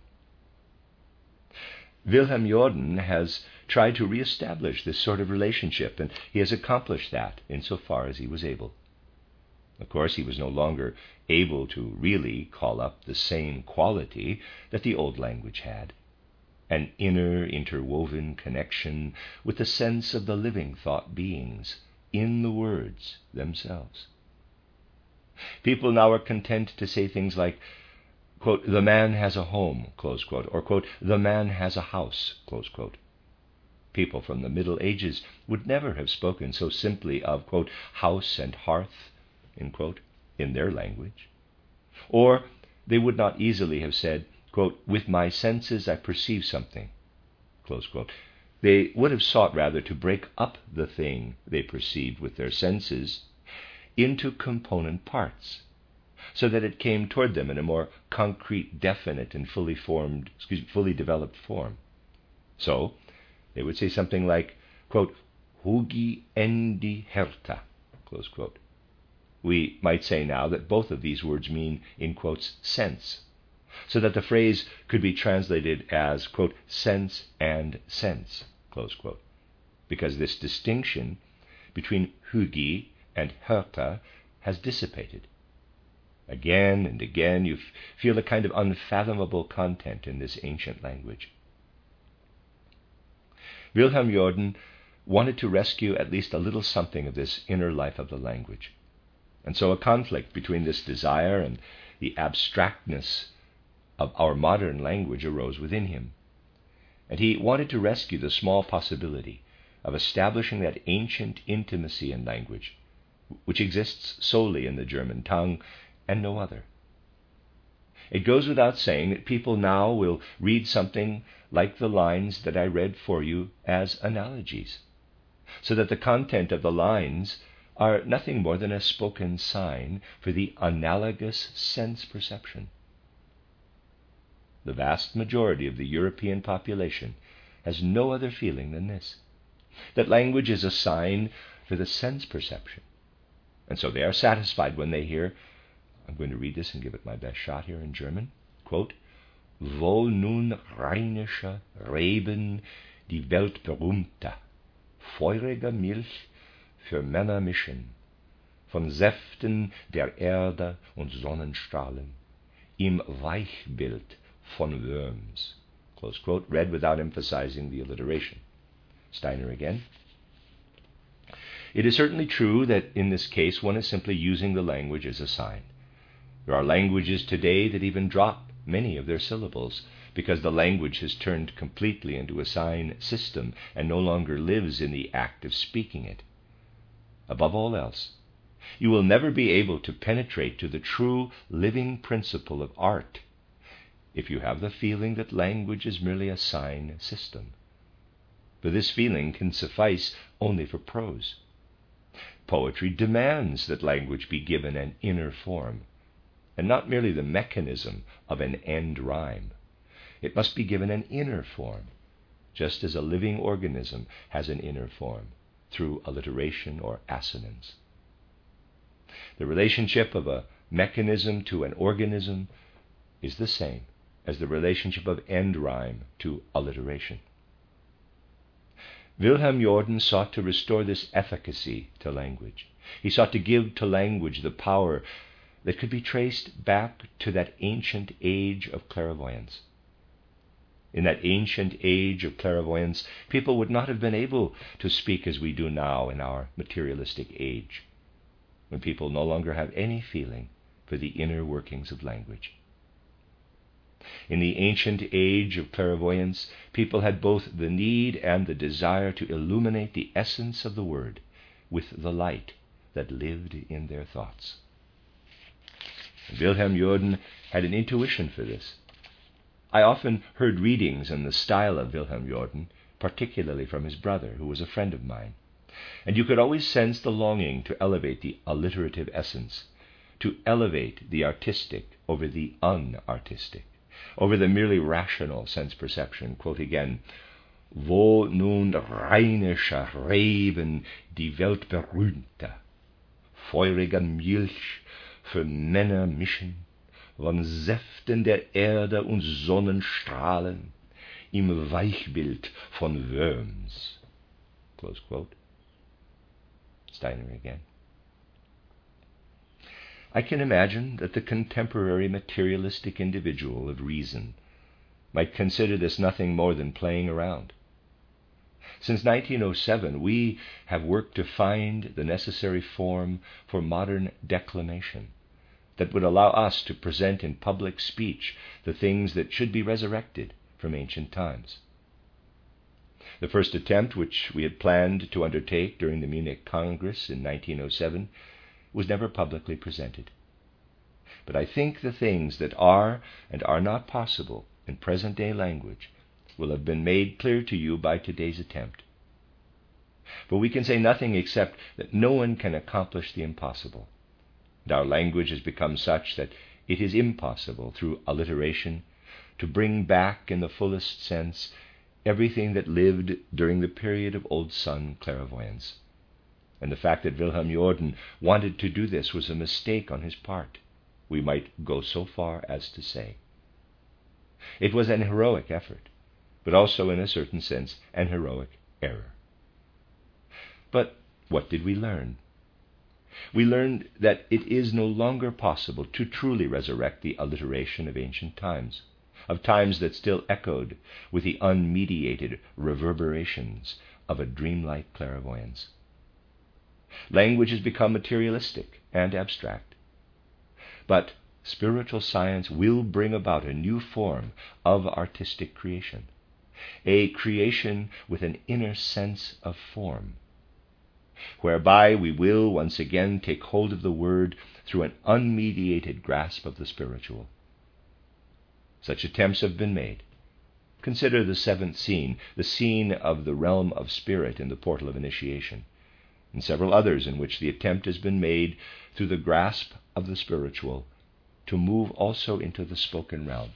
Wilhelm Jordan has tried to reestablish this sort of relationship, and he has accomplished that insofar as he was able. Of course, he was no longer able to really call up the same quality that the old language had, an inner interwoven connection with the sense of the living thought beings in the words themselves. People now are content to say things like, quote, the man has a home, close quote, or, quote, the man has a house, close quote. People from the Middle Ages would never have spoken so simply of, quote, house and hearth, end quote, in their language. Or they would not easily have said, quote, with my senses I perceive something, close quote. They would have sought rather to break up the thing they perceived with their senses into component parts, so that it came toward them in a more concrete, definite, and fully formed, excuse me, fully developed form. So they would say something like, quote, hugi endi herta, close quote. We might say now that both of these words mean, in quotes, sense, so that the phrase could be translated as, quote, sense and sense, close quote, because this distinction between hugi and herta has dissipated. Again and again you f- feel a kind of unfathomable content in this ancient language. Wilhelm Jordan wanted to rescue at least a little something of this inner life of the language. And so a conflict between this desire and the abstractness of our modern language arose within him. And he wanted to rescue the small possibility of establishing that ancient intimacy in language, which exists solely in the German tongue and no other. It goes without saying that people now will read something like the lines that I read for you as analogies, so that the content of the lines are nothing more than a spoken sign for the analogous sense perception. The vast majority of the European population has no other feeling than this, that language is a sign for the sense perception. And so they are satisfied when they hear, I'm going to read this and give it my best shot here in German, quote, wo nun rheinische Reben die weltberühmte, feurige Milch für Männer mischen, von Säften der Erde und Sonnenstrahlen, im Weichbild von Worms, close quote, read without emphasizing the alliteration. Steiner again. It is certainly true that in this case one is simply using the language as a sign. There are languages today that even drop many of their syllables because the language has turned completely into a sign system and no longer lives in the act of speaking it. Above all else, you will never be able to penetrate to the true living principle of art if you have the feeling that language is merely a sign system. But this feeling can suffice only for prose. Poetry demands that language be given an inner form, and not merely the mechanism of an end rhyme. It must be given an inner form, just as a living organism has an inner form, through alliteration or assonance. The relationship of a mechanism to an organism is the same as the relationship of end rhyme to alliteration. Wilhelm Jordan sought to restore this efficacy to language. He sought to give to language the power that could be traced back to that ancient age of clairvoyance. In that ancient age of clairvoyance, people would not have been able to speak as we do now in our materialistic age, when people no longer have any feeling for the inner workings of language. In the ancient age of clairvoyance, people had both the need and the desire to illuminate the essence of the word with the light that lived in their thoughts. And Wilhelm Jordan had an intuition for this. I often heard readings in the style of Wilhelm Jordan, particularly from his brother, who was a friend of mine, and you could always sense the longing to elevate the alliterative essence, to elevate the artistic over the unartistic, over the merely rational sense perception. Quote again, Wo nun rheinischer Reben die Welt berühmte, feuriger Milch für Männer mischen, wann Säften der Erde und Sonnenstrahlen im Weichbild von Worms. Close quote. Steiner again. I can imagine that the contemporary materialistic individual of reason might consider this nothing more than playing around. Since nineteen oh seven, we have worked to find the necessary form for modern declamation that would allow us to present in public speech the things that should be resurrected from ancient times. The first attempt, which we had planned to undertake during the Munich Congress in nineteen oh seven, was never publicly presented. But I think the things that are and are not possible in present-day language will have been made clear to you by today's attempt. For we can say nothing except that no one can accomplish the impossible, and our language has become such that it is impossible, through alliteration, to bring back in the fullest sense everything that lived during the period of Old Sun clairvoyance. And the fact that Wilhelm Jordan wanted to do this was a mistake on his part, we might go so far as to say. It was an heroic effort, but also in a certain sense an heroic error. But what did we learn? We learned that it is no longer possible to truly resurrect the alliteration of ancient times, of times that still echoed with the unmediated reverberations of a dreamlike clairvoyance. Language has become materialistic and abstract, but spiritual science will bring about a new form of artistic creation, a creation with an inner sense of form, whereby we will once again take hold of the word through an unmediated grasp of the spiritual. Such attempts have been made. Consider the seventh scene, the scene of the realm of spirit in the portal of initiation, and several others in which the attempt has been made through the grasp of the spiritual to move also into the spoken realm.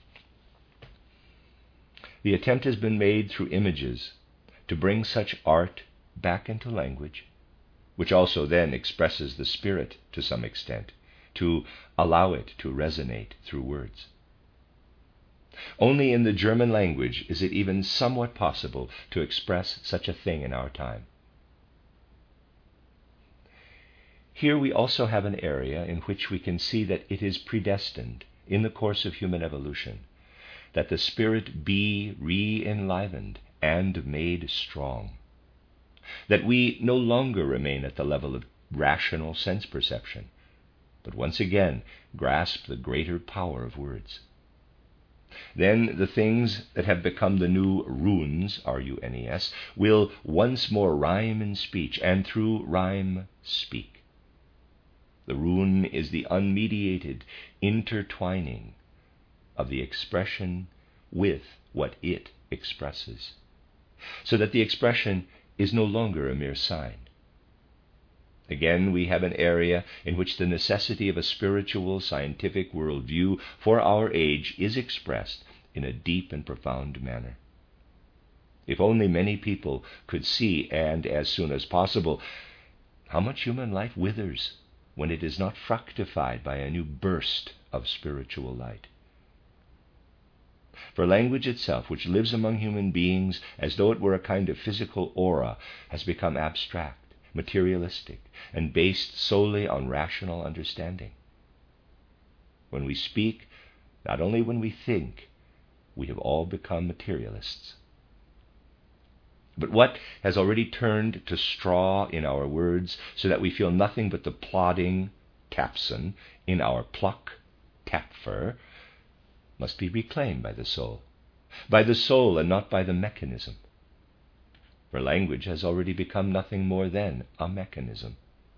The attempt has been made through images to bring such art back into language, which also then expresses the spirit to some extent, to allow it to resonate through words. Only in the German language is it even somewhat possible to express such a thing in our time. Here we also have an area in which we can see that it is predestined in the course of human evolution that the spirit be re-enlivened and made strong, that we no longer remain at the level of rational sense perception, but once again grasp the greater power of words. Then the things that have become the new runes, R U N E S, will once more rhyme in speech, and through rhyme speak. The rune is the unmediated intertwining of the expression with what it expresses, so that the expression is no longer a mere sign. Again, we have an area in which the necessity of a spiritual, scientific worldview for our age is expressed in a deep and profound manner. If only many people could see, and as soon as possible, how much human life withers when it is not fructified by a new burst of spiritual light. For language itself, which lives among human beings as though it were a kind of physical aura, has become abstract, materialistic, and based solely on rational understanding. When we speak, not only when we think, we have all become materialists. But what has already turned to straw in our words, so that we feel nothing but the plodding tapson in our pluck tapfer, must be reclaimed by the soul, by the soul and not by the mechanism. For language has already become nothing more than a mechanism.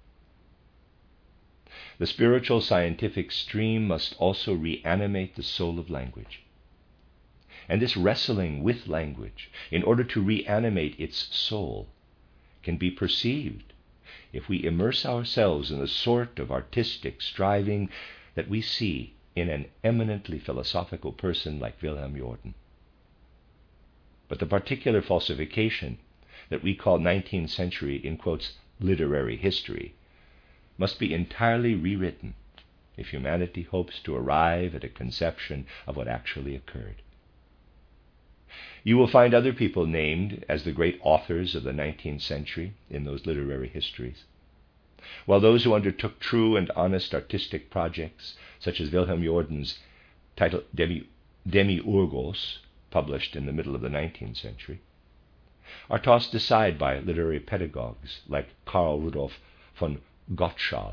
The spiritual scientific stream must also reanimate the soul of language. And this wrestling with language, in order to reanimate its soul, can be perceived if we immerse ourselves in the sort of artistic striving that we see in an eminently philosophical person like Wilhelm Jordan. But the particular falsification that we call nineteenth century, in quotes, literary history, must be entirely rewritten if humanity hopes to arrive at a conception of what actually occurred. You will find other people named as the great authors of the nineteenth century in those literary histories, while those who undertook true and honest artistic projects, such as Wilhelm Jordan's title Demi, Demiurgos, published in the middle of the nineteenth century, are tossed aside by literary pedagogues like Karl Rudolf von Gottschall.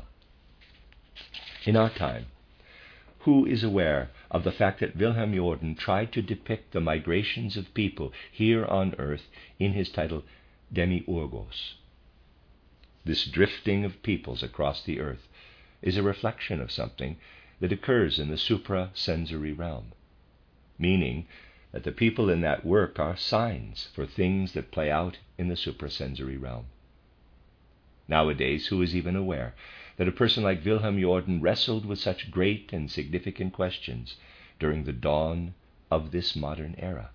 In our time, who is aware of the fact that Wilhelm Jordan tried to depict the migrations of people here on earth in his title Demiurgos? This drifting of peoples across the earth is a reflection of something that occurs in the suprasensory realm, meaning that the people in that work are signs for things that play out in the suprasensory realm. Nowadays, who is even aware that a person like Wilhelm Jordan wrestled with such great and significant questions during the dawn of this modern era?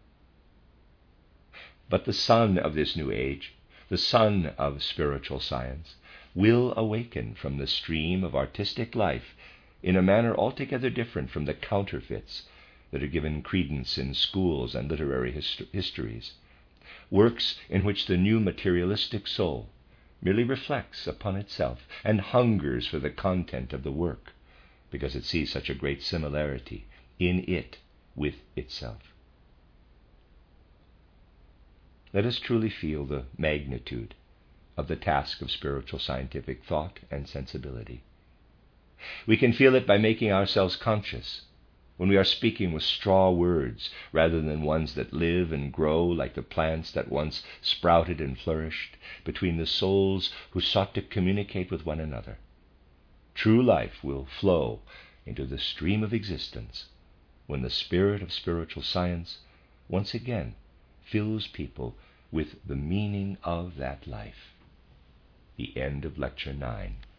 But the sun of this new age, the sun of spiritual science, will awaken from the stream of artistic life in a manner altogether different from the counterfeits that are given credence in schools and literary hist- histories, works in which the new materialistic soul merely reflects upon itself and hungers for the content of the work, because it sees such a great similarity in it with itself. Let us truly feel the magnitude of the task of spiritual scientific thought and sensibility. We can feel it by making ourselves conscious when we are speaking with straw words rather than ones that live and grow like the plants that once sprouted and flourished between the souls who sought to communicate with one another. True life will flow into the stream of existence when the spirit of spiritual science once again fills people with the meaning of that life. The end of Lecture nine.